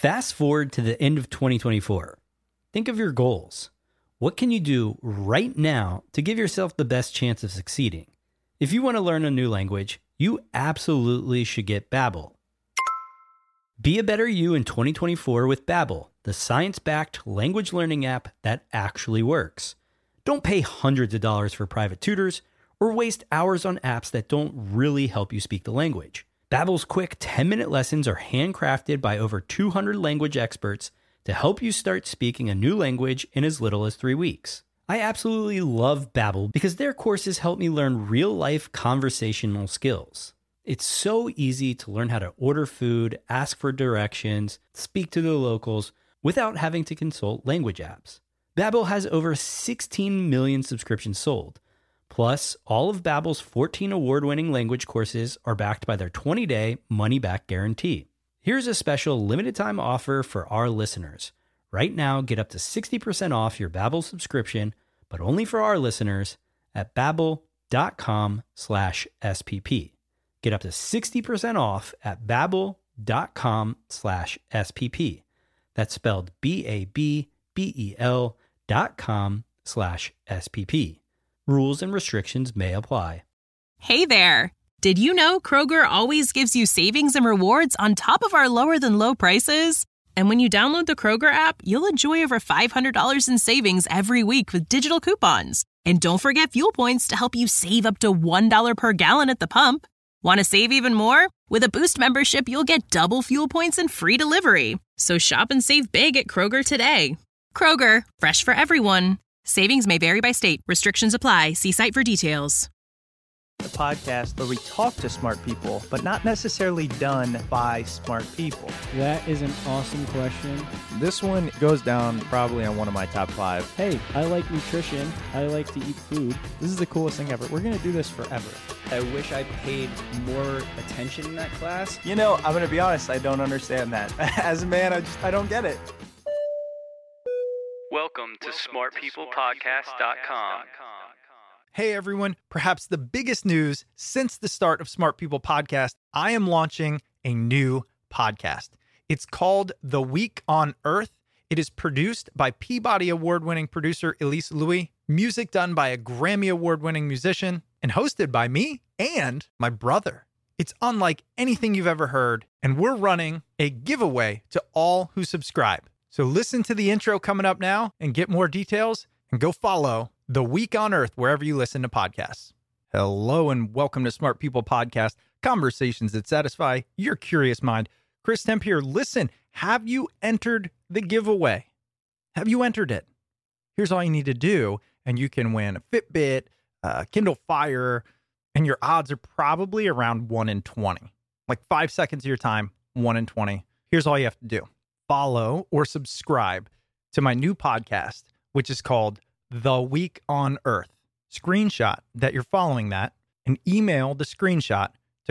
Fast forward to the end of 2024. Think of your goals. What can you do right now to give yourself the best chance of succeeding? If you want to learn a new language, you absolutely should get Babbel. Be a better you in 2024 with Babbel, the science-backed language learning app that actually works. Don't pay hundreds of dollars for private tutors or waste hours on apps that don't really help you speak the language. Babbel's quick 10-minute lessons are handcrafted by over 200 language experts to help you start speaking a new language in as little as 3 weeks. I absolutely love Babbel because their courses help me learn real-life conversational skills. It's so easy to learn how to order food, ask for directions, speak to the locals without having to consult language apps. Babbel has over 16 million subscriptions sold. Plus, all of Babbel's 14 award-winning language courses are backed by their 20-day money-back guarantee. Here's a special limited-time offer for our listeners. Right now, get up to 60% off your Babbel subscription, but only for our listeners at babbel.com/SPP. Get up to 60% off at babbel.com/SPP. That's spelled BABBEL.com/SPP. Rules and restrictions may apply. Hey there! Did you know Kroger always gives you savings and rewards on top of our lower-than-low prices? And when you download the Kroger app, you'll enjoy over $500 in savings every week with digital coupons. And don't forget fuel points to help you save up to $1 per gallon at the pump. Want to save even more? With a Boost membership, you'll get double fuel points and free delivery. So shop and save big at Kroger today. Kroger, fresh for everyone. Savings may vary by state. Restrictions apply. See site for details. The podcast where we talk to smart people, but not necessarily done by smart people. That is an awesome question. This one goes down probably on one of my top 5. Hey, I like nutrition. I like to eat food. This is the coolest thing ever. We're going to do this forever. I wish I paid more attention in that class. You know, I'm going to be honest, I don't understand that. As a man, I don't get it. Welcome to smartpeoplepodcast.com. Hey everyone, perhaps the biggest news since the start of Smart People Podcast, I am launching a new podcast. It's called The Week on Earth. It is produced by Peabody Award-winning producer Elise Louis, music done by a Grammy Award-winning musician, and hosted by me and my brother. It's unlike anything you've ever heard, and we're running a giveaway to all who subscribe. So listen to the intro coming up now and get more details, and go follow The Week on Earth wherever you listen to podcasts. Hello and welcome to Smart People Podcast, conversations that satisfy your curious mind. Chris Temp here. Listen, have you entered the giveaway? Have you entered it? Here's all you need to do, and you can win a Fitbit, Kindle Fire, and your odds are probably around 1 in 20. Like 5 seconds of your time, 1 in 20. Here's all you have to do. Follow or subscribe to my new podcast, which is called The Week on Earth. Screenshot that you're following that and email the screenshot to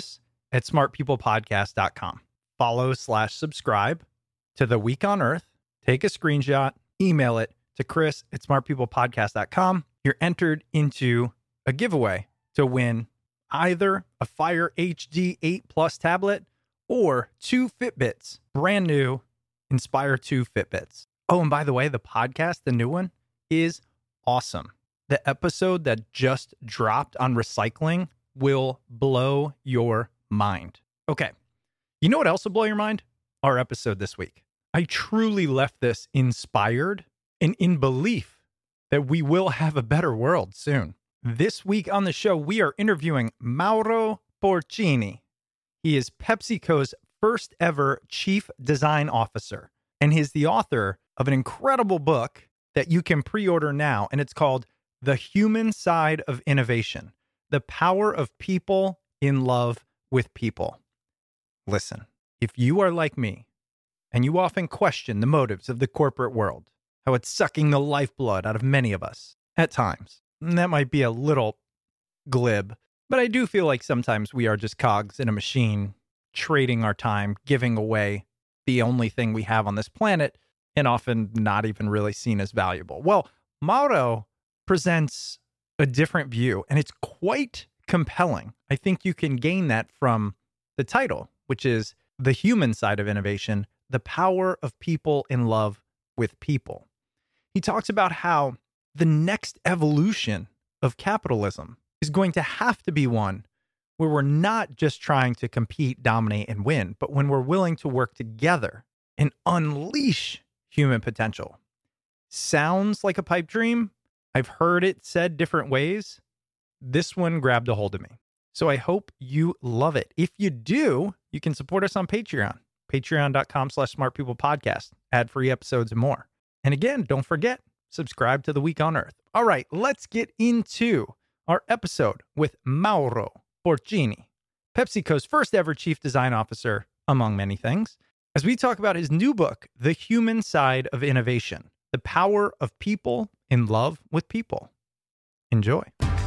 chris@smartpeoplepodcast.com. Follow/subscribe to The Week on Earth. Take a screenshot, email it to chris@smartpeoplepodcast.com. You're entered into a giveaway to win either a Fire HD 8 Plus tablet or 2 Fitbits, brand new Inspire 2 Fitbits. Oh, and by the way, the podcast, the new one, is awesome. The episode that just dropped on recycling will blow your mind. Okay, you know what else will blow your mind? Our episode this week. I truly left this inspired and in belief that we will have a better world soon. This week on the show, we are interviewing Mauro Porcini. He is PepsiCo's first ever chief design officer, and he's the author of an incredible book that you can pre-order now, and it's called The Human Side of Innovation, The Power of People in Love with People. Listen, if you are like me, and you often question the motives of the corporate world, how it's sucking the lifeblood out of many of us at times, and that might be a little glib, but I do feel like sometimes we are just cogs in a machine, trading our time, giving away the only thing we have on this planet, and often not even really seen as valuable. Well, Mauro presents a different view, and it's quite compelling. I think you can gain that from the title, which is The Human Side of Innovation, the power of people in love with people. He talks about how the next evolution of capitalism is going to have to be one where we're not just trying to compete, dominate, and win, but when we're willing to work together and unleash human potential. Sounds like a pipe dream. I've heard it said different ways. This one grabbed a hold of me. So I hope you love it. If you do, you can support us on Patreon, patreon.com/smartpeoplepodcast, ad-free episodes and more. And again, don't forget, subscribe to The Week on Earth. All right, let's get into our episode with Mauro Porcini, PepsiCo's first ever chief design officer, among many things, as we talk about his new book, The Human Side of Innovation, the power of people in love with people. Enjoy.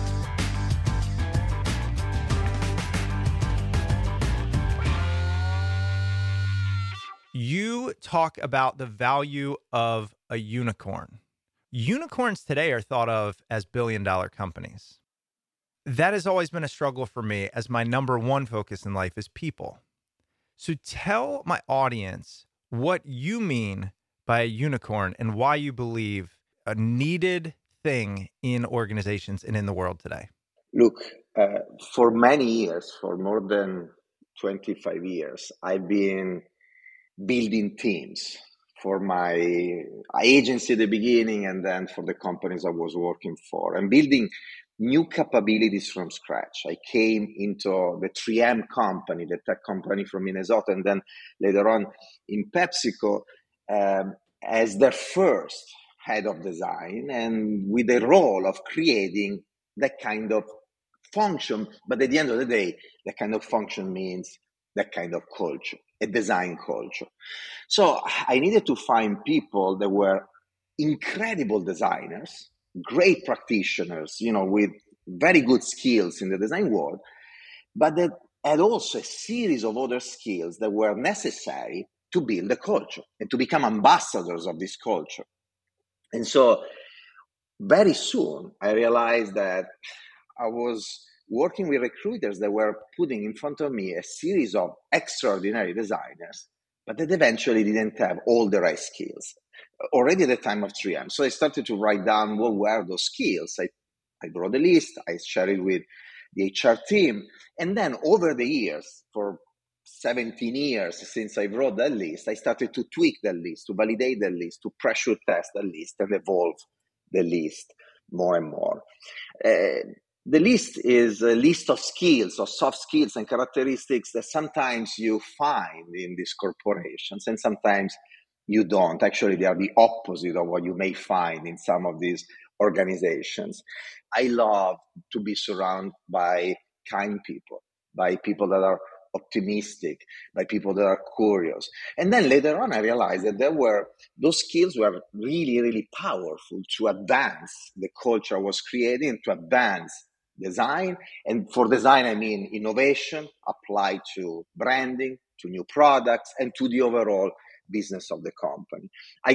You talk about the value of a unicorn. Unicorns today are thought of as billion-dollar companies. That has always been a struggle for me, as my number one focus in life is people. So tell my audience what you mean by a unicorn and why you believe a needed thing in organizations and in the world today. Look, for many years, for more than 25 years, I've been building teams for my agency at the beginning and then for the companies I was working for, and building new capabilities from scratch. I came into the 3M company, the tech company from Minnesota, and then later on in PepsiCo as their first head of design, and with the role of creating that kind of function. But at the end of the day, that kind of function means that kind of culture, a design culture. So I needed to find people that were incredible designers, great practitioners, with very good skills in the design world, but that had also a series of other skills that were necessary to build a culture and to become ambassadors of this culture. And so very soon I realized that I was working with recruiters that were putting in front of me a series of extraordinary designers, but that eventually didn't have all the right skills already at the time of 3M. So I started to write down what were those skills. I wrote a list, I shared it with the HR team. And then over the years, for 17 years since I wrote that list, I started to tweak that list, to validate the list, to pressure test the list, and evolve the list more and more. The list is a list of skills, of soft skills and characteristics that sometimes you find in these corporations and sometimes you don't. Actually, they are the opposite of what you may find in some of these organizations. I love to be surrounded by kind people, by people that are optimistic, by people that are curious. And then later on, I realized that those skills were really, really powerful to advance the culture I was creating, to advance design. And for design, I mean innovation applied to branding, to new products, and to the overall business of the company.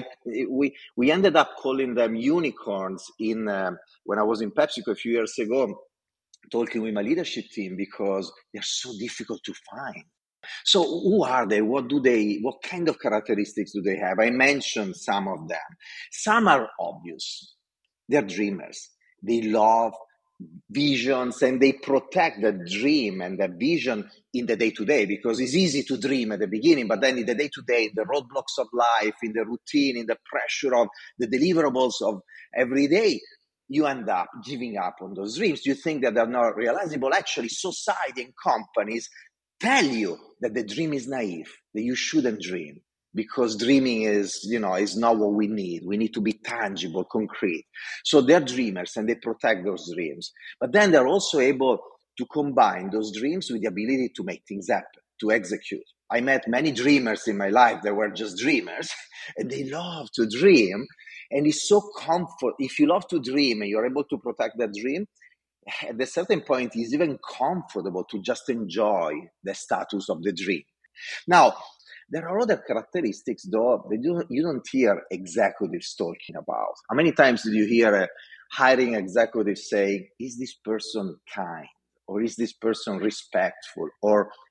We ended up calling them unicorns when I was in PepsiCo a few years ago, talking with my leadership team, because they're so difficult to find. So who are they? What kind of characteristics do they have? I mentioned some of them. Some are obvious. They're dreamers. They love visions and they protect the dream and the vision in the day-to-day, because it's easy to dream at the beginning, but then in the day-to-day, the roadblocks of life, in the routine, in the pressure of the deliverables of every day, you end up giving up on those dreams. You think that they're not realizable. Actually, society and companies tell you that the dream is naive, that you shouldn't dream, because dreaming is not what we need. We need to be tangible, concrete. So they're dreamers and they protect those dreams. But then they're also able to combine those dreams with the ability to make things happen, to execute. I met many dreamers in my life that were just dreamers and they love to dream. And it's so comfort. If you love to dream and you're able to protect that dream, at a certain point, it's even comfortable to just enjoy the status of the dream. Now, there are other characteristics, though, that you don't hear executives talking about. How many times did you hear a hiring executive saying, is this person kind? Or is this person respectful? Or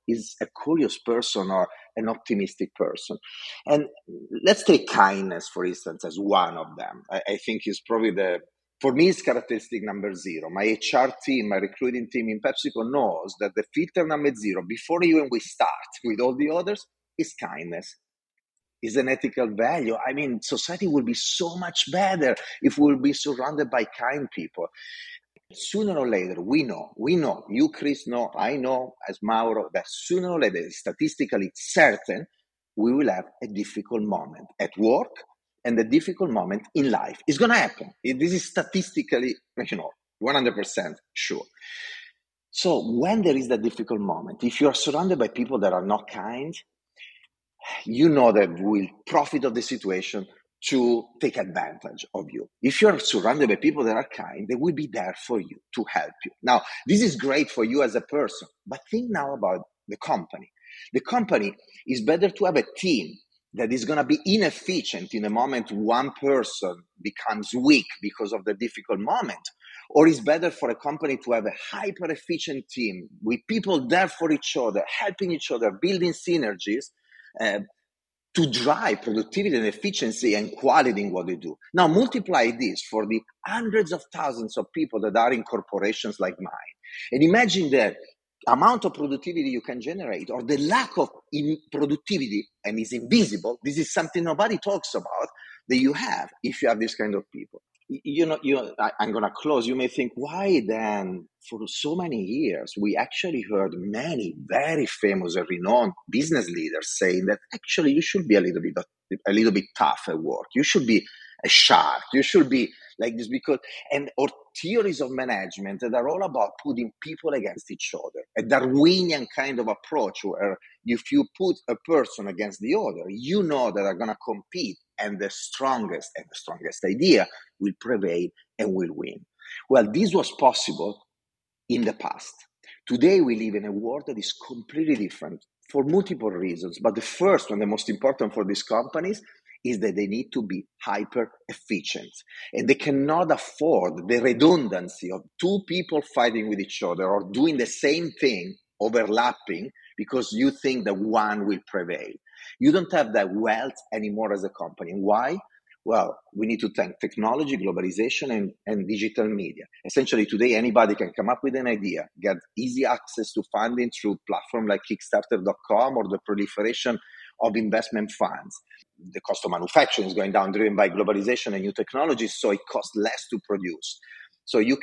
is a curious person or an optimistic person. And let's take kindness, for instance, as one of them. I think is probably for me, it's characteristic number 0. My HR team, my recruiting team in PepsiCo knows that the filter number 0, before even we start with all the others, is kindness. Is an ethical value. I mean, society will be so much better if we'll be surrounded by kind people. Sooner or later, we know, you, Chris, know, I know, as Mauro, that sooner or later, statistically certain, we will have a difficult moment at work and a difficult moment in life. It's going to happen. This is statistically, 100% sure. So when there is that difficult moment, if you are surrounded by people that are not kind, you know that will profit of the situation to take advantage of you. If you're surrounded by people that are kind, they will be there for you to help you. Now, this is great for you as a person, but think now about the company. The company is better to have a team that is going to be inefficient in the moment one person becomes weak because of the difficult moment, or is better for a company to have a hyper-efficient team with people there for each other, helping each other, building synergies, to drive productivity and efficiency and quality in what they do. Now multiply this for the hundreds of thousands of people that are in corporations like mine. And imagine the amount of productivity you can generate, or the lack of productivity, and is invisible. This is something nobody talks about, that you have if you have this kind of people. I'm going to close. You may think, why then, for so many years, we actually heard many very famous and renowned business leaders saying that actually you should be a little bit tough at work. You should be a shark. You should be like this or theories of management that are all about putting people against each other. A Darwinian kind of approach where if you put a person against the other, you know that they're going to compete, and the strongest idea will prevail and will win. Well, this was possible in the past. Today, we live in a world that is completely different for multiple reasons. But the first one, the most important for these companies, is that they need to be hyper efficient, and they cannot afford the redundancy of two people fighting with each other or doing the same thing, overlapping, because you think that one will prevail. You don't have that wealth anymore as a company. Why? Well, we need to thank technology, globalization, and digital media. Essentially, today, anybody can come up with an idea, get easy access to funding through platforms like Kickstarter.com or the proliferation of investment funds. The cost of manufacturing is going down, driven by globalization and new technologies, so it costs less to produce. So you,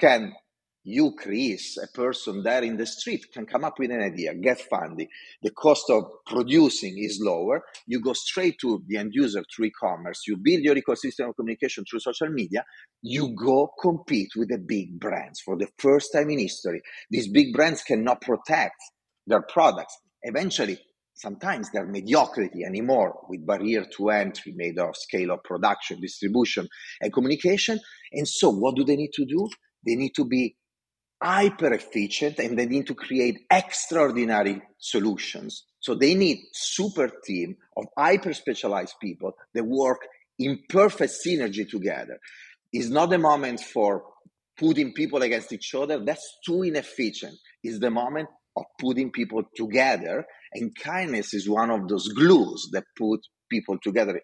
Chris, a person there in the street, can come up with an idea, get funding. The cost of producing is lower. You go straight to the end user through e-commerce. You build your ecosystem of communication through social media. You go compete with the big brands. For the first time in history, these big brands cannot protect their products. Eventually, sometimes they're mediocrity anymore, with barrier to entry made of scale of production, distribution, and communication. And so what do they need to do? They need to be hyper efficient, and they need to create extraordinary solutions. So they need super team of hyper specialized people that work in perfect synergy together. It's not the moment for putting people against each other. That's too inefficient. It's the moment of putting people together, and kindness is one of those glues that put people together,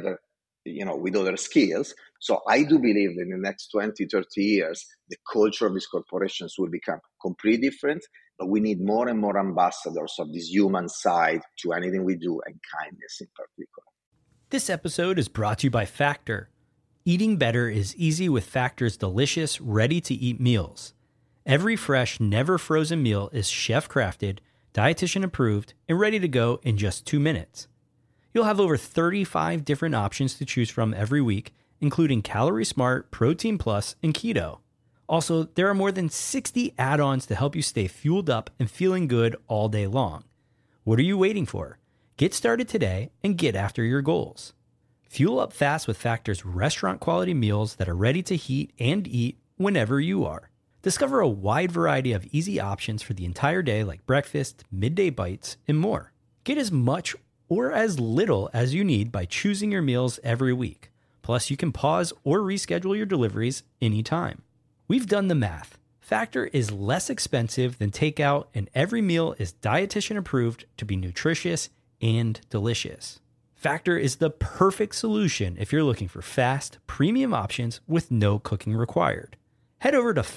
with other skills. So I do believe that in the next 20, 30 years, the culture of these corporations will become completely different, but we need more and more ambassadors of this human side to anything we do, and kindness in particular. This episode is brought to you by Factor. Eating better is easy with Factor's delicious, ready-to-eat meals. Every fresh, never frozen meal is chef-crafted, dietitian approved, and ready to go in just 2 minutes. You'll have over 35 different options to choose from every week, including Calorie Smart, Protein Plus, and Keto. Also, there are more than 60 add-ons to help you stay fueled up and feeling good all day long. What are you waiting for? Get started today and get after your goals. Fuel up fast with Factor's restaurant-quality meals that are ready to heat and eat whenever you are. Discover a wide variety of easy options for the entire day, like breakfast, midday bites, and more. Get as much or as little as you need by choosing your meals every week. Plus, you can pause or reschedule your deliveries anytime. We've done the math. Factor is less expensive than takeout, and every meal is dietitian approved to be nutritious and delicious. Factor is the perfect solution if you're looking for fast, premium options with no cooking required. Head over to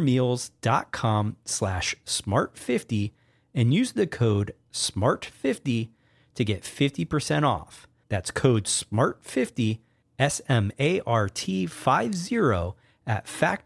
factormeals.com/smart50 and use the code SMART50 to get 50% off. That's code SMART50, SMART50 at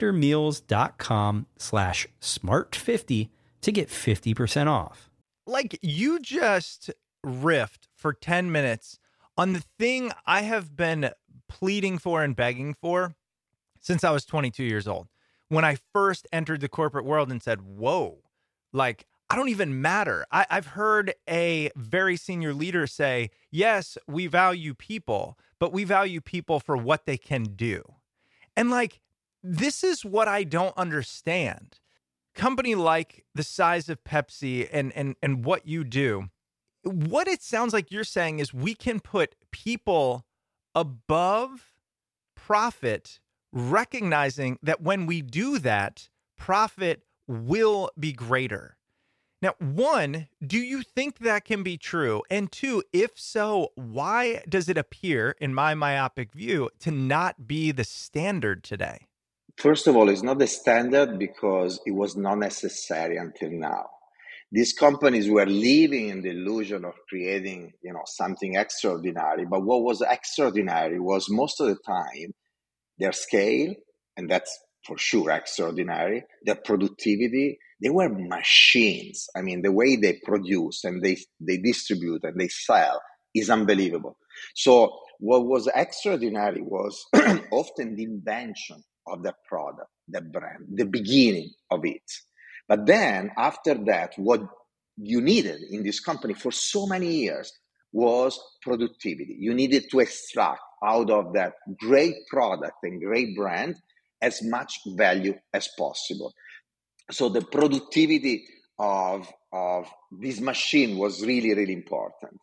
factormeals.com/smart50 to get 50% off. Like, you just riffed for 10 minutes on the thing I have been pleading for and begging for since I was 22 years old. When I first entered the corporate world and said, whoa, like, I don't even matter. I've heard a very senior leader say, yes, we value people, but we value people for what they can do. And like, this is what I don't understand. Company like the size of Pepsi and what you do, what it sounds like you're saying is we can put people above profit, recognizing that when we do that, profit will be greater. Now, one, do you think that can be true? And two, if so, why does it appear, in my myopic view, to not be the standard today? First of all, it's not the standard because it was not necessary until now. These companies were living in the illusion of creating, something extraordinary. But what was extraordinary was most of the time their scale, and that's for sure extraordinary, their productivity. They were machines. I mean, the way they produce and they distribute and they sell is unbelievable. So what was extraordinary was often the invention of the product, the brand, the beginning of it. But then after that, what you needed in this company for so many years was productivity. You needed to extract out of that great product and great brand as much value as possible. So the productivity of this machine was really, really important.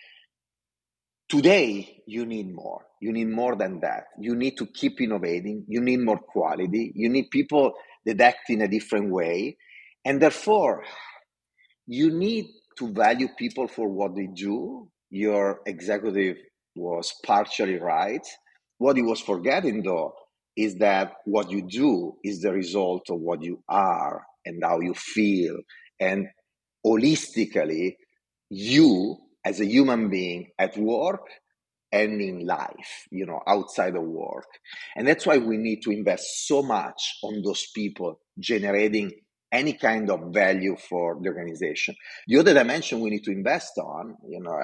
Today, you need more. You need more than that. You need to keep innovating. You need more quality. You need people that act in a different way. And therefore, you need to value people for what they do. Your executive was partially right. What he was forgetting, though, is that what you do is the result of what you are and how you feel. And holistically, you as a human being at work and in life, outside of work. And that's why we need to invest so much on those people generating any kind of value for the organization. The other dimension we need to invest on,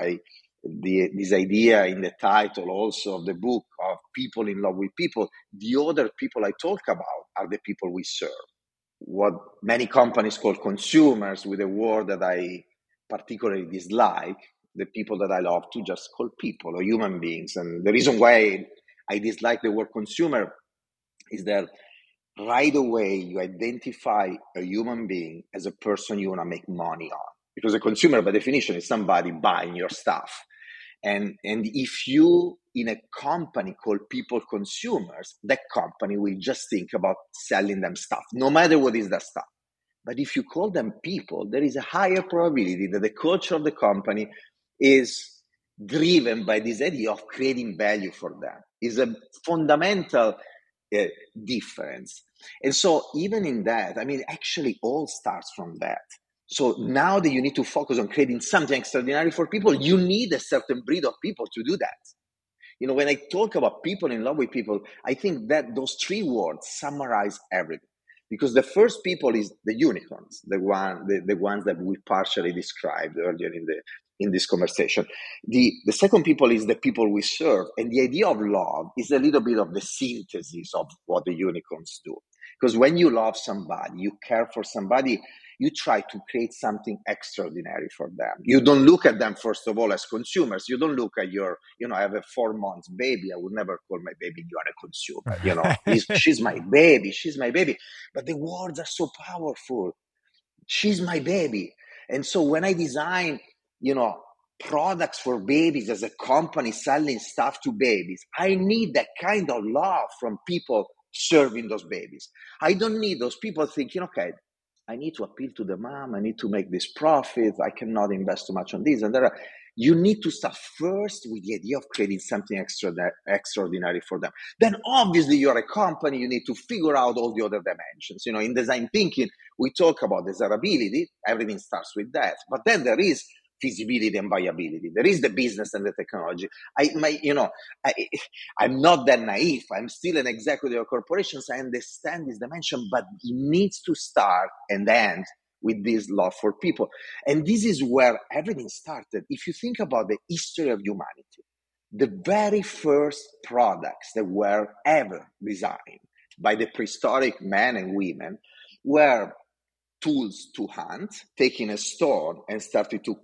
this idea in the title also of the book of people in love with people, the other people I talk about are the people we serve. What many companies call consumers, with a word that I particularly dislike, the people that I love to just call people or human beings. And the reason why I dislike the word consumer is that right away you identify a human being as a person you want to make money on. Because a consumer, by definition, is somebody buying your stuff. And if you, in a company, call people consumers, that company will just think about selling them stuff, no matter what is that stuff. But if you call them people, there is a higher probability that the culture of the company is driven by this idea of creating value for them. It's a fundamental difference. And so even in that, actually all starts from that. So now that you need to focus on creating something extraordinary for people, you need a certain breed of people to do that. When I talk about people in love with people, I think that those three words summarize everything. Because the first people is the unicorns, the ones that we partially described earlier in this conversation. The second people is the people we serve. And the idea of love is a little bit of the synthesis of what the unicorns do. Because when you love somebody, you care for somebody, you try to create something extraordinary for them. You don't look at them, first of all, as consumers. You don't look at I have a 4-month baby. I would never call my baby, you are a consumer. She's my baby. She's my baby. But the words are so powerful. She's my baby. And so when I design, products for babies as a company selling stuff to babies, I need that kind of love from people serving those babies. I don't need those people thinking, okay, I need to appeal to the mom, I need to make this profit, I cannot invest too much on this and that. You need to start first with the idea of creating something extraordinary for them. Then obviously you're a company, you need to figure out all the other dimensions. In design thinking, we talk about desirability, everything starts with that. But then there is feasibility and viability. There is the business and the technology. I'm not that naive. I'm still an executive of corporations. I understand this dimension, but it needs to start and end with this love for people. And this is where everything started. If you think about the history of humanity, the very first products that were ever designed by the prehistoric men and women were tools to hunt, taking a stone and starting to,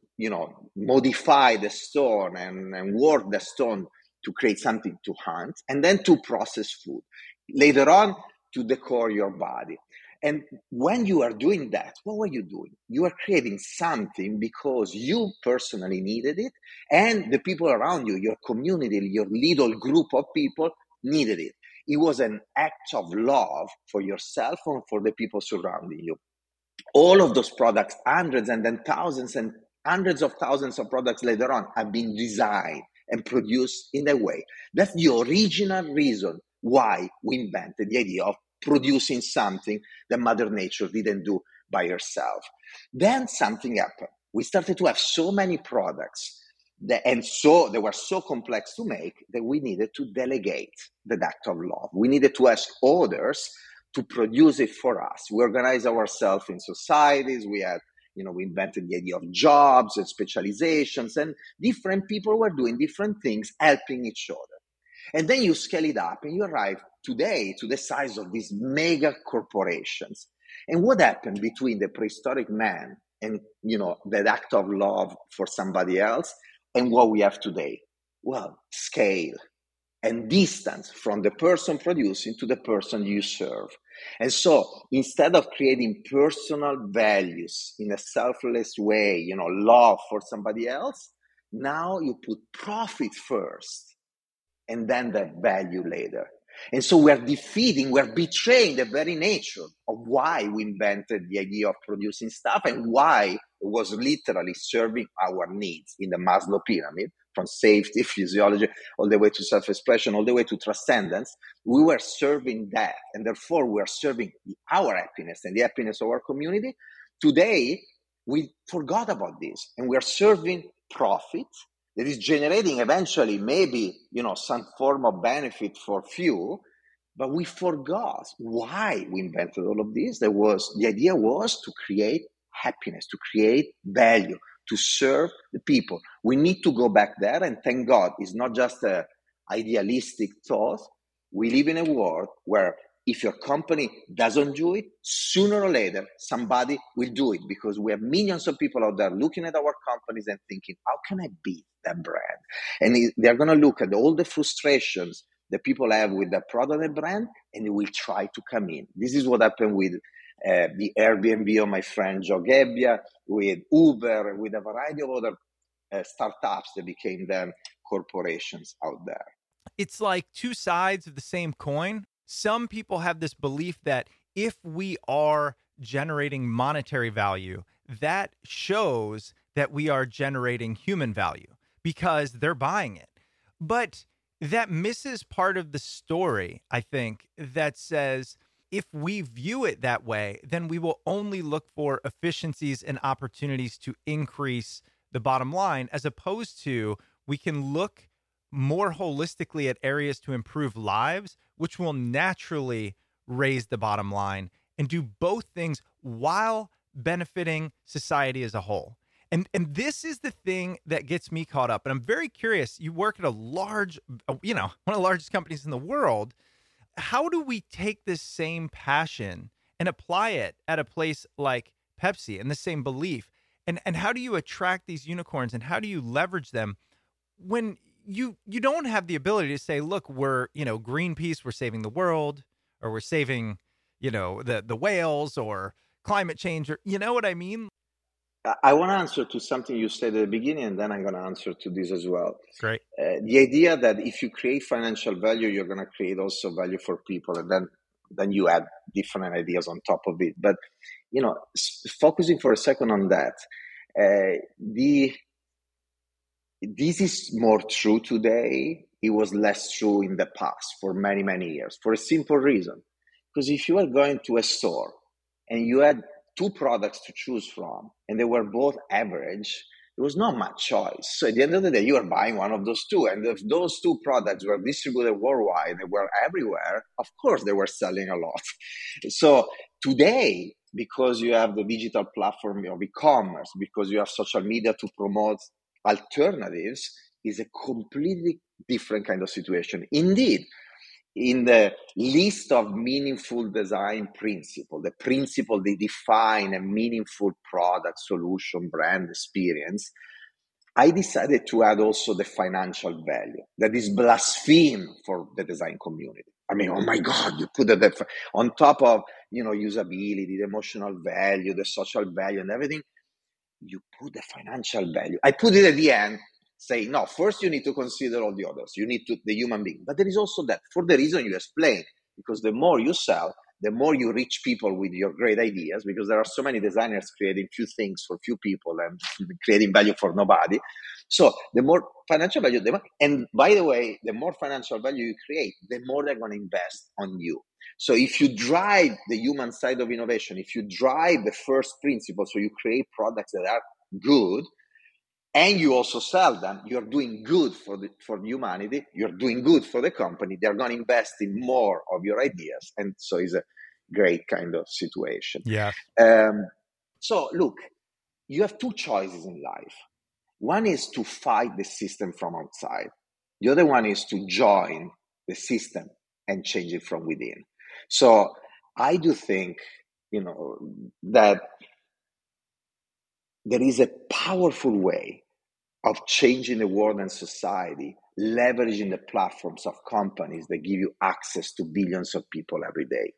modify the stone and work the stone to create something to hunt, and then to process food. Later on, to decor your body. And when you are doing that, what were you doing? You are creating something because you personally needed it, and the people around you, your community, your little group of people needed it. It was an act of love for yourself and for the people surrounding you. All of those products, hundreds and then thousands and hundreds of thousands of products later on, have been designed and produced in a way. That's the original reason why we invented the idea of producing something that Mother Nature didn't do by herself. Then something happened. We started to have so many products they were so complex to make that we needed to delegate the act of love. We needed to ask others to produce it for us. We organized ourselves in societies. We had, we invented the idea of jobs and specializations, and different people were doing different things, helping each other. And then you scale it up and you arrive today to the size of these mega corporations. And what happened between the prehistoric man and, that act of love for somebody else and what we have today? Well, scale and distance from the person producing to the person you serve. And so instead of creating personal values in a selfless way, love for somebody else, now you put profit first and then the value later. And so we're betraying the very nature of why we invented the idea of producing stuff and why it was literally serving our needs in the Maslow pyramid, from safety, physiology, all the way to self-expression, all the way to transcendence. We were serving that, and therefore we are serving our happiness and the happiness of our community. Today, we forgot about this, and we are serving profit that is generating eventually maybe, some form of benefit for few, but we forgot why we invented all of this. The idea was to create happiness, to create value, to serve the people. We need to go back there, and thank God it's not just an idealistic thought. We live in a world where if your company doesn't do it, sooner or later, somebody will do it, because we have millions of people out there looking at our companies and thinking, how can I beat that brand? And they're going to look at all the frustrations that people have with the product and brand, and they will try to come in. This is what happened with the Airbnb of my friend Joe Gebbia, with Uber, with a variety of other startups that became then corporations out there. It's like two sides of the same coin. Some people have this belief that if we are generating monetary value, that shows that we are generating human value because they're buying it. But that misses part of the story, I think, that says if we view it that way, then we will only look for efficiencies and opportunities to increase the bottom line, as opposed to we can look more holistically at areas to improve lives, which will naturally raise the bottom line and do both things while benefiting society as a whole. And this is the thing that gets me caught up. And I'm very curious. You work at a large, one of the largest companies in the world. How do we take this same passion and apply it at a place like Pepsi and the same belief? And how do you attract these unicorns, and how do you leverage them when you don't have the ability to say, look, we're, Greenpeace, we're saving the world, or we're saving, the whales, or climate change, or you know what I mean? I want to answer to something you said at the beginning, and then I'm going to answer to this as well. Great. The idea that if you create financial value, you're going to create also value for people. And then then you add different ideas on top of it. But, focusing for a second on that, this is more true today. It was less true in the past for many, many years, for a simple reason. Because if you are going to a store and you had two products to choose from and they were both average, there was not much choice. So at the end of the day, you are buying one of those two. And if those two products were distributed worldwide, they were everywhere, of course they were selling a lot. So today, because you have the digital platform of e-commerce, because you have social media to promote alternatives, is a completely different kind of situation. Indeed, in the list of meaningful design principles, the principle they define a meaningful product, solution, brand experience, I decided to add also the financial value that is blaspheme for the design community. I mean, oh my God, you put that on top of, usability, the emotional value, the social value and everything, you put the financial value. I put it at the end, say, no, first you need to consider all the others. You need the human being. But there is also that, for the reason you explained, because the more you sell, the more you reach people with your great ideas, because there are so many designers creating few things for few people and creating value for nobody. So the more financial value, and by the way, the more financial value you create, the more they're going to invest on you. So if you drive the human side of innovation, if you drive the first principle, so you create products that are good, and you also sell them, you're doing good for humanity, you're doing good for the company, they're going to invest in more of your ideas. And so it's a great kind of situation. Yeah. So look, you have two choices in life. One is to fight the system from outside. The other one is to join the system and change it from within. So I do think, that there is a powerful way of changing the world and society, leveraging the platforms of companies that give you access to billions of people every day.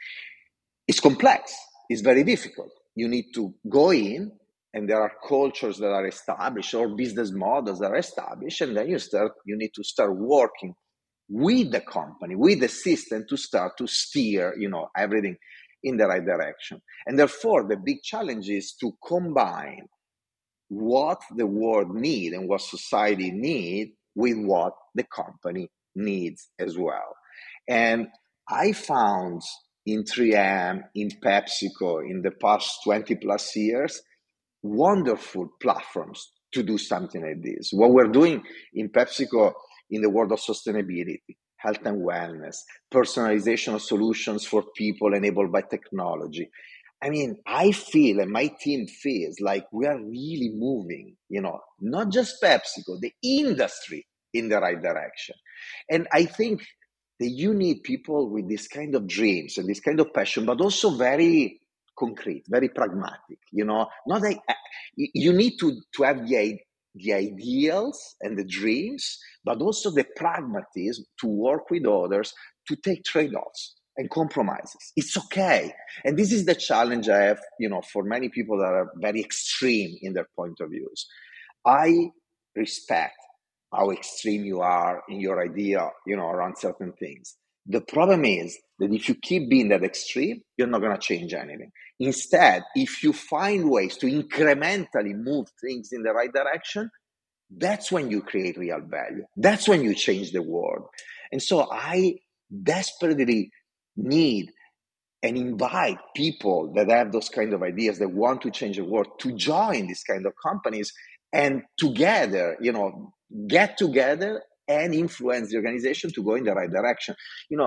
It's complex. It's very difficult. You need to go in, and there are cultures that are established or business models that are established, and then you need to start working with the company, with the system to start to steer, everything in the right direction. And therefore, the big challenge is to combine what the world needs and what society needs with what the company needs as well. And I found in 3M, in PepsiCo, in the past 20 plus years, wonderful platforms to do something like this. What we're doing in PepsiCo in the world of sustainability, health and wellness, personalization of solutions for people enabled by technology. I mean, I feel, and my team feels, like we are really moving, not just PepsiCo, the industry in the right direction. And I think that you need people with this kind of dreams and this kind of passion, but also very concrete, very pragmatic, not like, you need to have the ideals and the dreams, but also the pragmatism to work with others, to take trade-offs and compromises. It's okay. And this is the challenge I have, for many people that are very extreme in their point of views. I respect how extreme you are in your idea, around certain things. The problem is that if you keep being that extreme, you're not going to change anything. Instead, if you find ways to incrementally move things in the right direction, that's when you create real value. That's when you change the world. And so I desperately need and invite people that have those kind of ideas, that want to change the world, to join these kind of companies and together, get together and influence the organization to go in the right direction.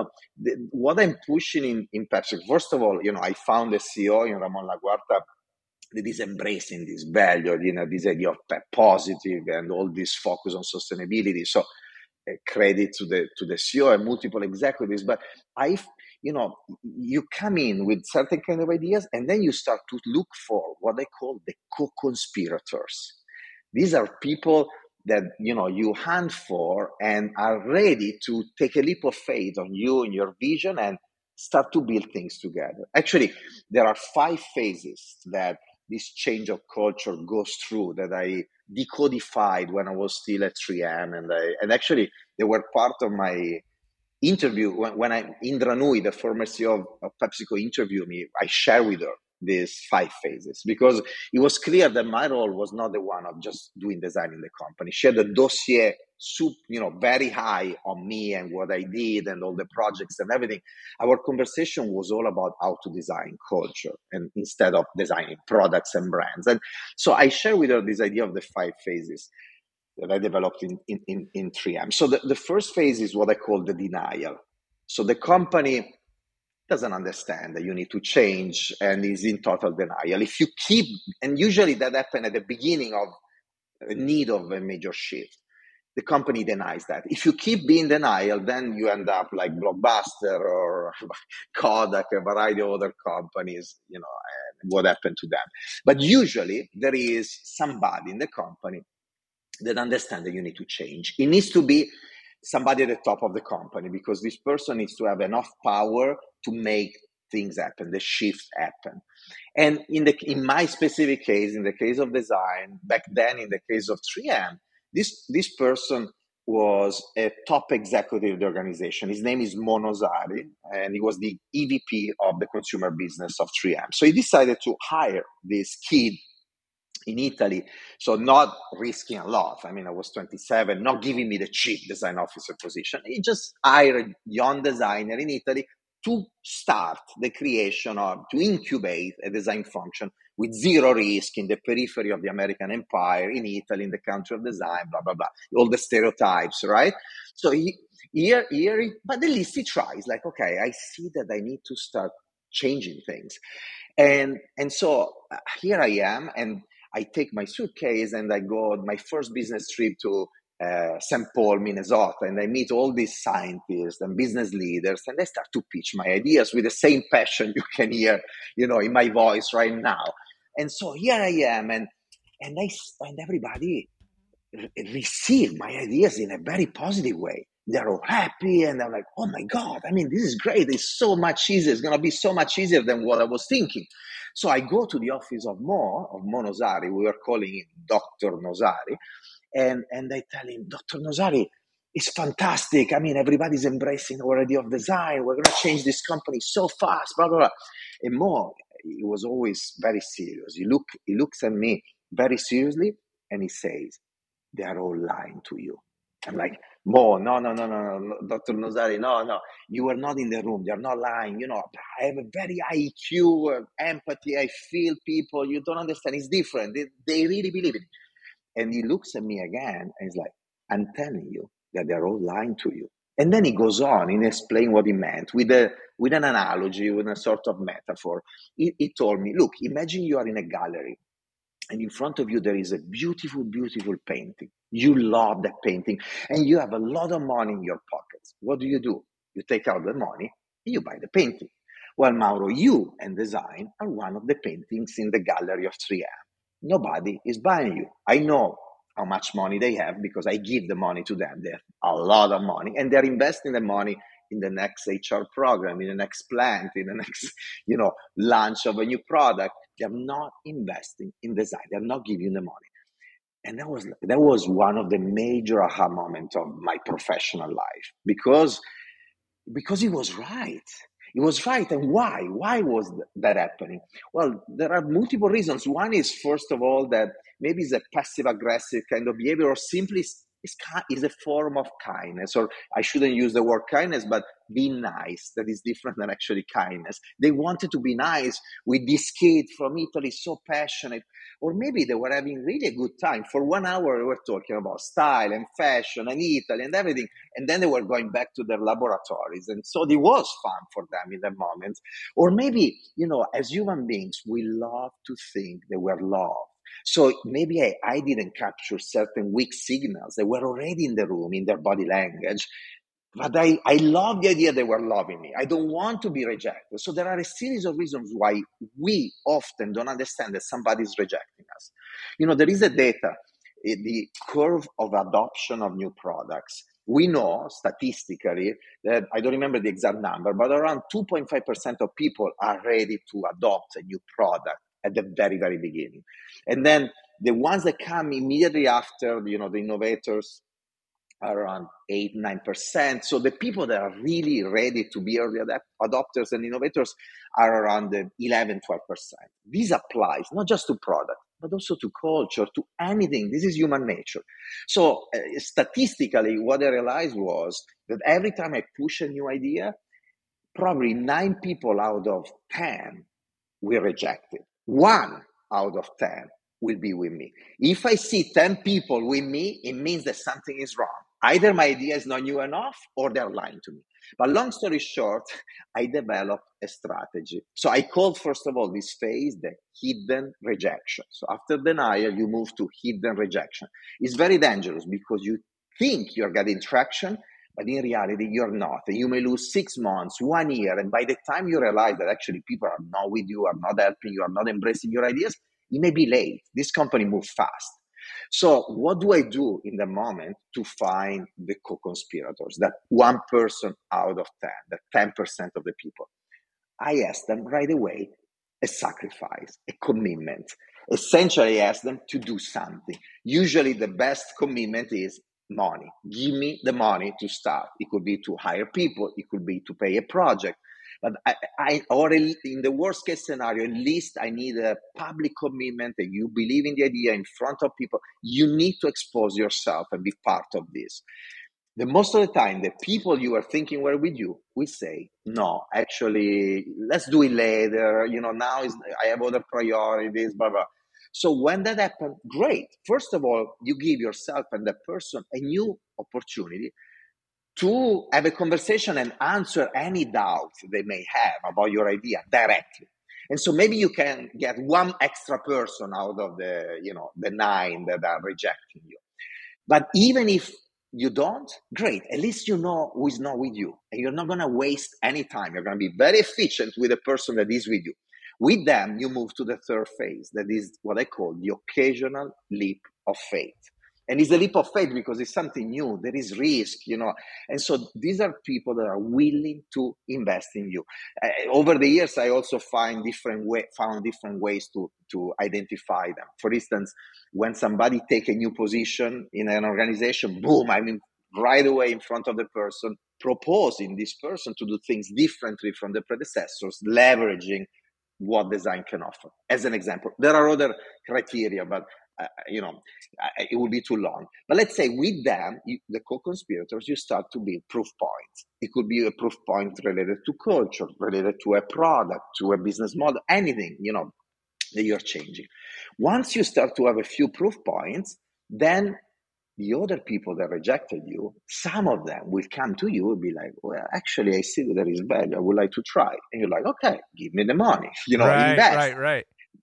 What I'm pushing in PepsiCo, first of all, I found a CEO in Ramon Laguarta that is embracing this value, this idea of positive and all this focus on sustainability. So credit to the CEO and multiple executives. But you come in with certain kind of ideas, and then you start to look for what I call the co-conspirators. These are people that you hunt for and are ready to take a leap of faith on you and your vision and start to build things together. Actually, there are 5 phases that this change of culture goes through that I decodified when I was still at 3M, and actually they were part of my interview, when Indra Nooyi, the former CEO of PepsiCo, interviewed me, I share with her these 5 phases, because it was clear that my role was not the one of just doing design in the company. She had a dossier, very high on me and what I did and all the projects and everything. Our conversation was all about how to design culture, and instead of designing products and brands. And so I share with her this idea of the 5 phases that I developed in 3M. So the first phase is what I call the denial. So the company doesn't understand that you need to change and is in total denial. If you keep, and usually that happens at the beginning of a need of a major shift, the company denies that. If you keep being denial, then you end up like Blockbuster or Kodak, a variety of other companies, and what happened to them. But usually there is somebody in the company that understands that you need to change. It needs to be somebody at the top of the company, because this person needs to have enough power to make things happen, the shift happen. And in my specific case, in the case of design, back then in the case of 3M, this person was a top executive of the organization. His name is Mo Nosari, and he was the EVP of the consumer business of 3M. So he decided to hire this kid in Italy, so not risking a lot. I mean, I was 27, not giving me the chief design officer position. He just hired a young designer in Italy to start the creation of, to incubate a design function with zero risk in the periphery of the American empire, in Italy, in the country of design, blah, blah, blah. All the stereotypes, right? So but at least he tries, like, okay, I see that I need to start changing things. And so here I am, and I take my suitcase and I go on my first business trip to St. Paul, Minnesota, and I meet all these scientists and business leaders, and I start to pitch my ideas with the same passion you can hear, in my voice right now. And so here I am, and everybody received my ideas in a very positive way. They're all happy, and I'm like, oh my God, I mean, this is great. It's so much easier. It's going to be so much easier than what I was thinking. So I go to the office of Mo Nosari. We were calling him Dr. Nosari. And I tell him, Dr. Nosari, it's fantastic. I mean, everybody's embracing our idea of design. We're going to change this company so fast, blah, blah, blah. And Mo, he was always very serious. He looks at me very seriously, and he says, they are all lying to you. I'm like, Mo, no, Dr. Nosari, no, you are not in the room. They're not lying. I have a very high EQ, empathy. I feel people. You don't understand. It's different. They really believe it. And he looks at me again, and he's like, I'm telling you that they're all lying to you. And then he goes on and explains what he meant with an analogy, with a sort of metaphor. He told me, look, imagine you are in a gallery, and in front of you there is a beautiful, beautiful painting. You love that painting, and you have a lot of money in your pockets. What do? You take out the money and you buy the painting. Well, Mauro, you and design are one of the paintings in the gallery of 3M. Nobody is buying you. I know how much money they have because I give the money to them. They have a lot of money, and they're investing the money in the next HR program, in the next plant, in the next, launch of a new product. They're not investing in design. They're not giving you the money. And that was one of the major aha moments of my professional life, because he was right. He was right. And why? Why was that happening? Well, there are multiple reasons. One is, first of all, that maybe it's a passive-aggressive kind of behavior, or simply is a form of kindness. Or I shouldn't use the word kindness, but be nice. That is different than actually kindness. They wanted to be nice with this kid from Italy, so passionate. Or maybe they were having really a good time. For 1 hour, we were talking about style and fashion and Italy and everything. And then they were going back to their laboratories. And so it was fun for them in that moment. Or maybe, as human beings, we love to think that we're loved. So maybe I didn't capture certain weak signals that were already in the room, in their body language. But I love the idea they were loving me. I don't want to be rejected. So there are a series of reasons why we often don't understand that somebody's rejecting us. There is a data, the curve of adoption of new products. We know statistically that, I don't remember the exact number, but around 2.5% of people are ready to adopt a new product at the very, very beginning. And then the ones that come immediately after, the innovators around 8-9%. So the people that are really ready to be early adopters and innovators are around the 11-12%. This applies not just to product, but also to culture, to anything. This is human nature. So statistically, what I realized was that every time I push a new idea, probably 9 people out of 10 will reject it. 1 out of 10 will be with me. If I see 10 people with me, it means that something is wrong. Either my idea is not new enough or they're lying to me. But long story short, I developed a strategy. So I called, first of all, this phase the hidden rejection. So after denial, you move to hidden rejection. It's very dangerous because you think you're getting traction, but in reality, you're not. And you may lose 6 months, 1 year. And by the time you realize that actually people are not with you, are not helping you, are not embracing your ideas, it may be late. This company moves fast. So what do I do in the moment to find the co-conspirators, that 1 person out of 10, that 10% of the people? I ask them right away a sacrifice, a commitment. Essentially, I ask them to do something. Usually the best commitment is money. Give me the money to start. It could be to hire people. It could be to pay a project. But or in the worst case scenario, at least I need a public commitment that you believe in the idea in front of people. You need to expose yourself and be part of this. The most of the time, the people you are thinking were with you will say, no, actually, let's do it later. Now I have other priorities, blah, blah. So when that happens, great. First of all, you give yourself and the person a new opportunity to have a conversation and answer any doubts they may have about your idea directly. And so maybe you can get 1 extra person out of the 9 that are rejecting you. But even if you don't, great. At least you know who is not with you. And you're not going to waste any time. You're going to be very efficient with the person that is with you. With them, you move to the third phase. That is what I call the occasional leap of faith. And it's a leap of faith because it's something new. There is risk, And so these are people that are willing to invest in you. Over the years, I also found different ways to identify them. For instance, when somebody take a new position in an organization, boom, right away in front of the person, proposing this person to do things differently from the predecessors, leveraging what design can offer. As an example, there are other criteria, but it would be too long. But let's say with them, the co-conspirators, you start to build proof points. It could be a proof point related to culture, related to a product, to a business model, anything, that you're changing. Once you start to have a few proof points, then the other people that rejected you, some of them will come to you and be like, well, actually, I see that there is value. I would like to try. And you're like, okay, give me the money, invest. Right.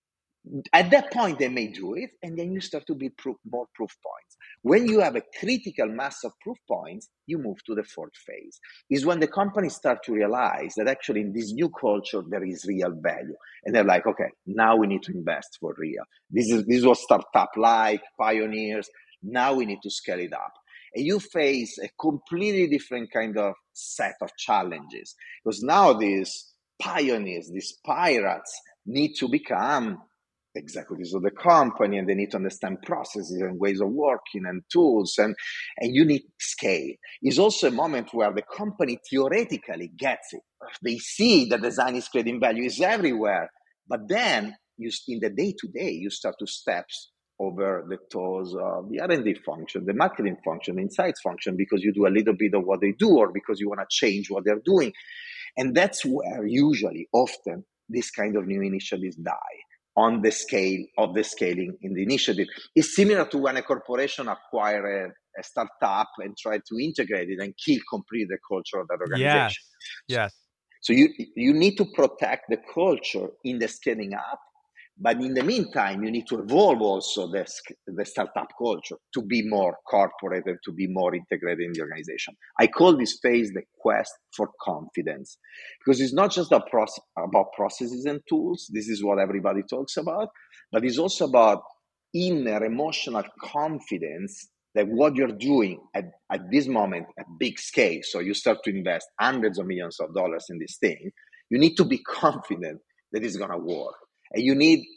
At that point, they may do it, and then you start to build more proof points. When you have a critical mass of proof points, you move to the fourth phase. Is when the companies start to realize that actually in this new culture, there is real value. And they're like, okay, now we need to invest for real. This was startup-like, pioneers. Now we need to scale it up. And you face a completely different kind of set of challenges. Because now these pioneers, these pirates, need to become executives of the company, and they need to understand processes and ways of working and tools, and you need scale. It's also a moment where the company theoretically gets it. They see that design is creating value, is everywhere, but then in the day-to-day, you start to step over the toes of the R&D function, the marketing function, the insights function, because you do a little bit of what they do, or because you want to change what they're doing. And that's where usually, often, this kind of new initiatives die. On the scale of the scaling in the initiative. It's similar to when a corporation acquires a startup and try to integrate it and kill completely the culture of that organization. Yes. So you need to protect the culture in the scaling up, but in the meantime, you need to evolve also the startup culture to be more corporate and to be more integrated in the organization. I call this phase the quest for confidence, because it's not just about processes and tools. This is what everybody talks about, but it's also about inner emotional confidence that what you're doing at this moment at big scale, so you start to invest hundreds of millions of dollars in this thing, you need to be confident that it's going to work. And you need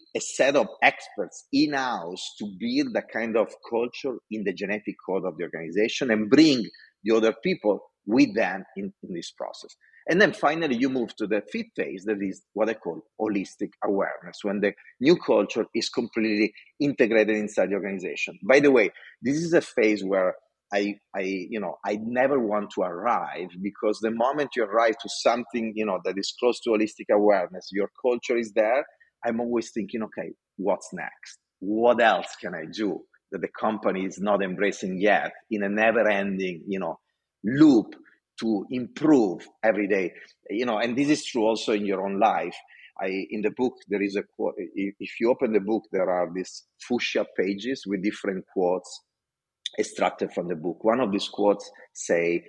a set of experts in-house to build a kind of culture in the genetic code of the organization and bring the other people with them in this process. And then finally, you move to the fifth phase, that is what I call holistic awareness, when the new culture is completely integrated inside the organization. By the way, this is a phase where I never want to arrive, because the moment you arrive to something, that is close to holistic awareness, your culture is there. I'm always thinking, okay, what's next? What else can I do that the company is not embracing yet, in a never-ending, loop to improve every day? And this is true also in your own life. In the book, there is a quote. If you open the book, there are these fuchsia pages with different quotes extracted from the book. One of these quotes say,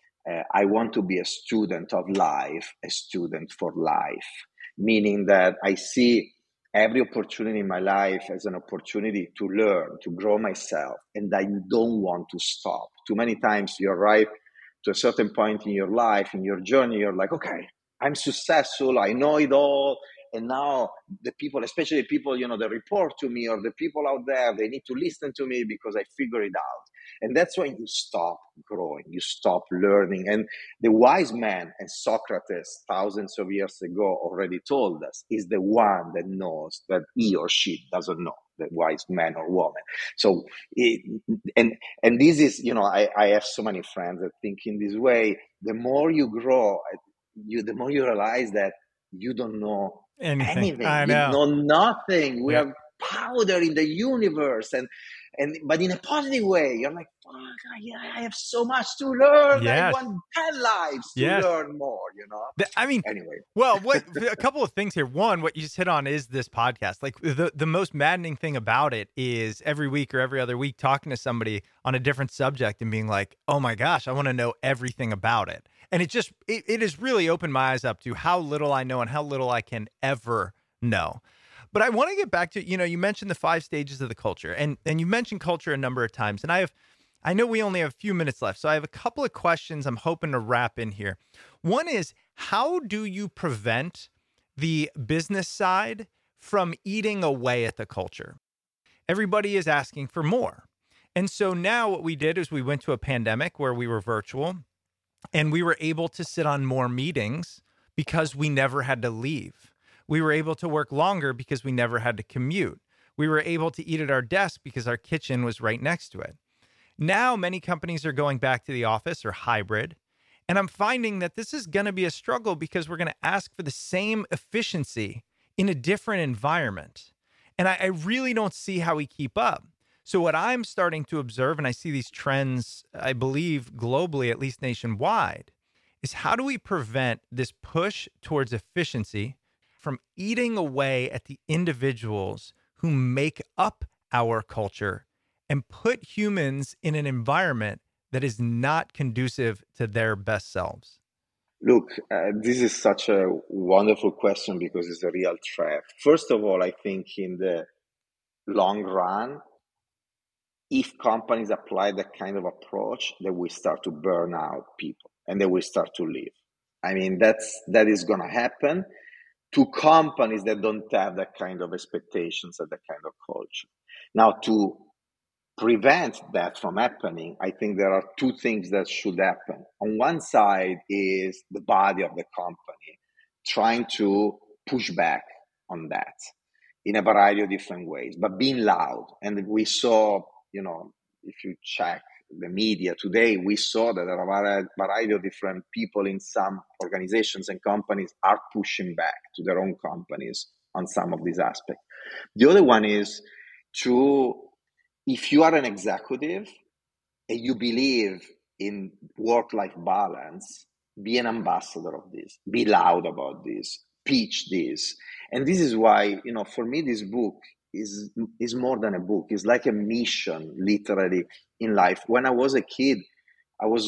I want to be a student of life, a student for life. Meaning that I see every opportunity in my life as an opportunity to learn, to grow myself, and I don't want to stop. Too many times you arrive to a certain point in your life, in your journey, you're like, okay, I'm successful, I know it all, and now the people, especially the people, that report to me, or the people out there, they need to listen to me because I figure it out. And that's when you stop growing, you stop learning. And the wise man, and Socrates thousands of years ago already told us, is the one that knows that he or she doesn't know, the wise man or woman. So, and this is, I have so many friends that think in this way. The more you grow, the more you realize that you don't know anything. I know. You know nothing. We are powder in the universe, but in a positive way. You're like, fuck, I have so much to learn. Yes. I want 10 lives to learn more, Anyway. Well, a couple of things here. One, what you just hit on is this podcast. Like the most maddening thing about it is every week or every other week talking to somebody on a different subject and being like, oh my gosh, I want to know everything about it. And it has really opened my eyes up to how little I know and how little I can ever know. But I want to get back to, you mentioned the 5 stages of the culture, and you mentioned culture a number of times. And I know we only have a few minutes left, so I have a couple of questions I'm hoping to wrap in here. One is, how do you prevent the business side from eating away at the culture? Everybody is asking for more. And so now what we did is we went to a pandemic where we were virtual, and we were able to sit on more meetings because we never had to leave. We were able to work longer because we never had to commute. We were able to eat at our desk because our kitchen was right next to it. Now, many companies are going back to the office or hybrid. And I'm finding that this is going to be a struggle because we're going to ask for the same efficiency in a different environment. And I really don't see how we keep up. So what I'm starting to observe, and I see these trends, I believe globally, at least nationwide, is how do we prevent this push towards efficiency from eating away at the individuals who make up our culture and put humans in an environment that is not conducive to their best selves? Look, this is such a wonderful question because it's a real threat. First of all, I think in the long run, if companies apply that kind of approach, they will start to burn out people and they will start to leave. I mean, that is going to happen to companies that don't have that kind of expectations and that kind of culture. Now, to prevent that from happening, I think there are 2 things that should happen. On one side is the body of the company trying to push back on that in a variety of different ways, but being loud. And we saw, if you check the media today, we saw that there are a variety of different people in some organizations and companies are pushing back to their own companies on some of these aspects. The other one is if you are an executive and you believe in work-life balance, be an ambassador of this, be loud about this, pitch this. And this is why, for me, this book is more than a book. It's like a mission, literally, in life. When I was a kid, I was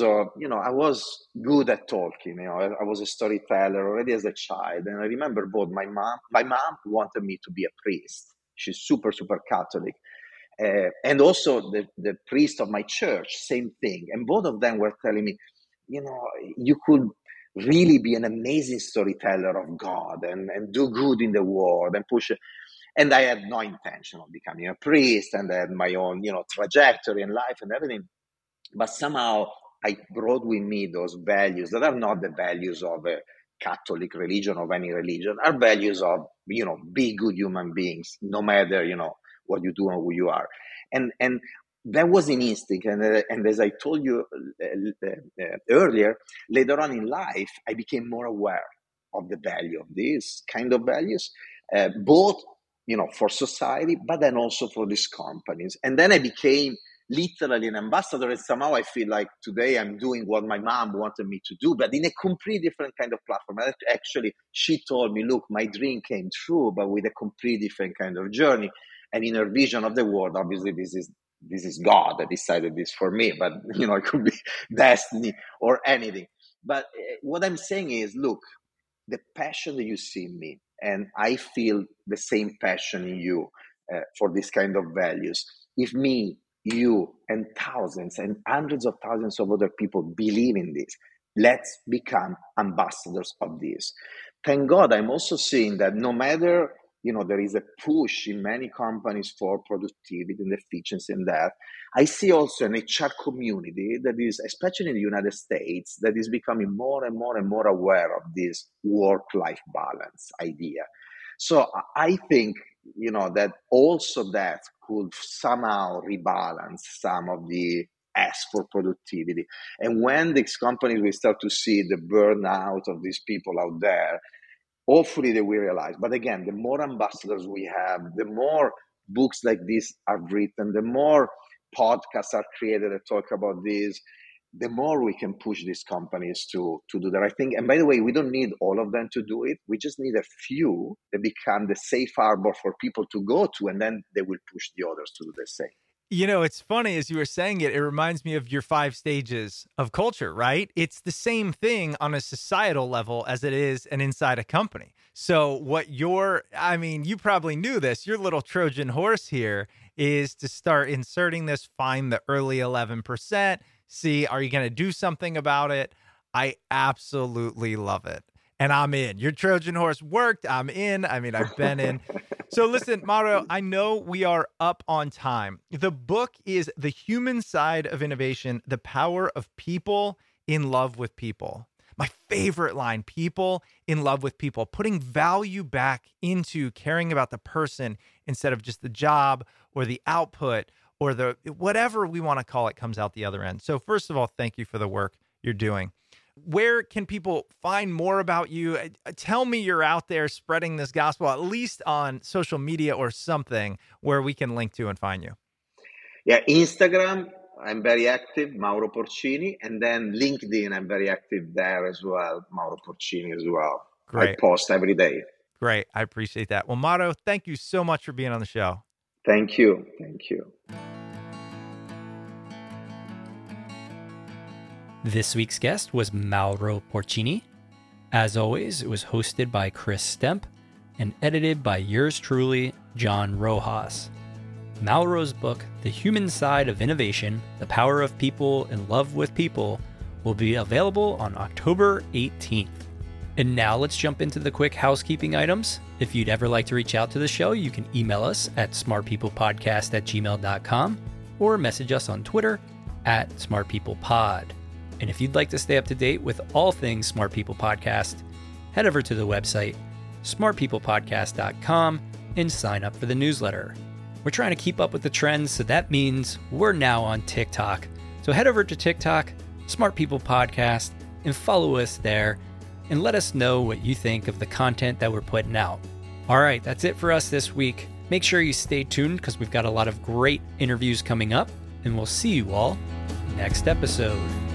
good at talking. I was a storyteller already as a child. And I remember both my mom wanted me to be a priest. She's super, super Catholic. And also the priest of my church, same thing. And both of them were telling me, you could really be an amazing storyteller of God and do good in the world and push it. And I had no intention of becoming a priest, and I had my own, trajectory in life and everything. But somehow I brought with me those values that are not the values of a Catholic religion, of any religion, are values of, be good human beings, no matter, what you do and who you are. And that was an instinct. And as I told you earlier, later on in life, I became more aware of the value of these kind of values, both, for society, but then also for these companies. And then I became literally an ambassador, and somehow I feel like today I'm doing what my mom wanted me to do, but in a completely different kind of platform. And actually, she told me, look, my dream came true, but with a completely different kind of journey. And in her vision of the world, obviously, this is God that decided this for me, but, it could be destiny or anything. But what I'm saying is, look, the passion that you see in me, and I feel the same passion in you for this kind of values. If me, you, and thousands and hundreds of thousands of other people believe in this, let's become ambassadors of this. Thank God, I'm also seeing that no matter, there is a push in many companies for productivity and efficiency and that, I see also an HR community that is, especially in the United States, that is becoming more and more and more aware of this work-life balance idea. So I think, that also that could somehow rebalance some of the ask for productivity. And when these companies will start to see the burnout of these people out there, hopefully they will realize. But again, the more ambassadors we have, the more books like this are written, the more podcasts are created that talk about this, the more we can push these companies to do the right thing. And by the way, we don't need all of them to do it. We just need a few that become the safe harbor for people to go to, and then they will push the others to do the same. It's funny, as you were saying it reminds me of your 5 stages of culture, right? It's the same thing on a societal level as it is and inside a company. So what you probably knew this, your little Trojan horse here is to start inserting this, find the early 11%, see, are you going to do something about it? I absolutely love it. And I'm in. Your Trojan horse worked. I'm in. I've been in. So listen, Mauro, I know we are up on time. The book is The Human Side of Innovation, The Power of People in Love with People. My favorite line, people in love with people, putting value back into caring about the person instead of just the job or the output or the whatever we want to call it comes out the other end. So first of all, thank you for the work you're doing. Where can people find more about you? Tell me you're out there spreading this gospel, at least on social media or something where we can link to and find you. Yeah, Instagram, I'm very active, Mauro Porcini. And then LinkedIn, I'm very active there as well, Mauro Porcini as well. Great. I post every day. Great. I appreciate that. Well, Mauro, thank you so much for being on the show. Thank you. Thank you. This week's guest was Mauro Porcini. As always, it was hosted by Chris Stemp and edited by yours truly, John Rojas. Mauro's book, The Human Side of Innovation, The Power of People in Love with People, will be available on October 18th. And now let's jump into the quick housekeeping items. If you'd ever like to reach out to the show, you can email us at smartpeoplepodcast@gmail.com or message us on Twitter at smartpeoplepod. And if you'd like to stay up to date with all things Smart People Podcast, head over to the website, smartpeoplepodcast.com, and sign up for the newsletter. We're trying to keep up with the trends, so that means we're now on TikTok. So head over to TikTok, Smart People Podcast, and follow us there, and let us know what you think of the content that we're putting out. All right, that's it for us this week. Make sure you stay tuned because we've got a lot of great interviews coming up, and we'll see you all next episode.